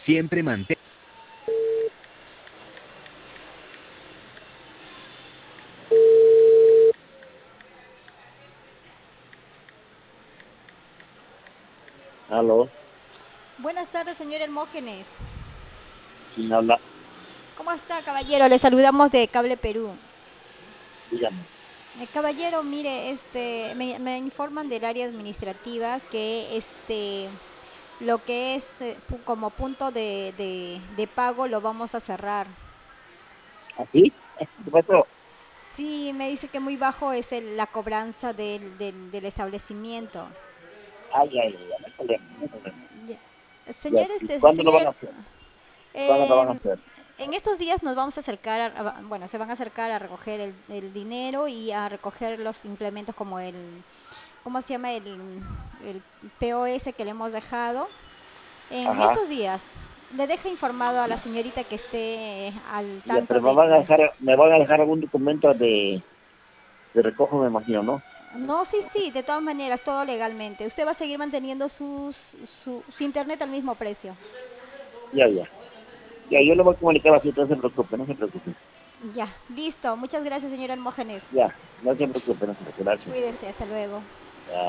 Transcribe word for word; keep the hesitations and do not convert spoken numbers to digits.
Siempre mantén. Aló, Buenas tardes, señor Hermógenes. ¿quién habla? ¿Cómo está, caballero? Le saludamos de Cable Perú. Dígame. Eh, caballero, mire, este, me, me informan del área administrativa que este, lo que es eh, pu- como punto de, de- de pago lo vamos a cerrar. ¿Así? ¿Qué pasó? Sí, me dice que muy bajo es el- la cobranza del, del- del establecimiento. Ay, ay, ay, no hay problema, no hay problema. Ya. Ya, Señor, ¿y este, cuándo lo van señor, a hacer? ¿Cuándo lo van a Eh, hacer? en estos días nos vamos a acercar, a- a- bueno, se van a acercar a recoger el, el dinero y a recoger los implementos como el, ¿cómo se llama? El, el P O S que le hemos dejado. En Ajá. estos días, le deja informado a la señorita que esté al Ya, tanto pero me de van a que... dejar, me van a dejar algún documento de, de recojo, me imagino, ¿no? No, sí, sí, de todas maneras, todo legalmente. Usted va a seguir manteniendo sus, su, su internet al mismo precio. Ya, ya. Ya, yo le voy a comunicar así, no se preocupe, no se preocupe. Ya, listo. Muchas gracias, señora Hermógenes. Ya, no se preocupe, no se preocupe, gracias. Cuídese, hasta luego.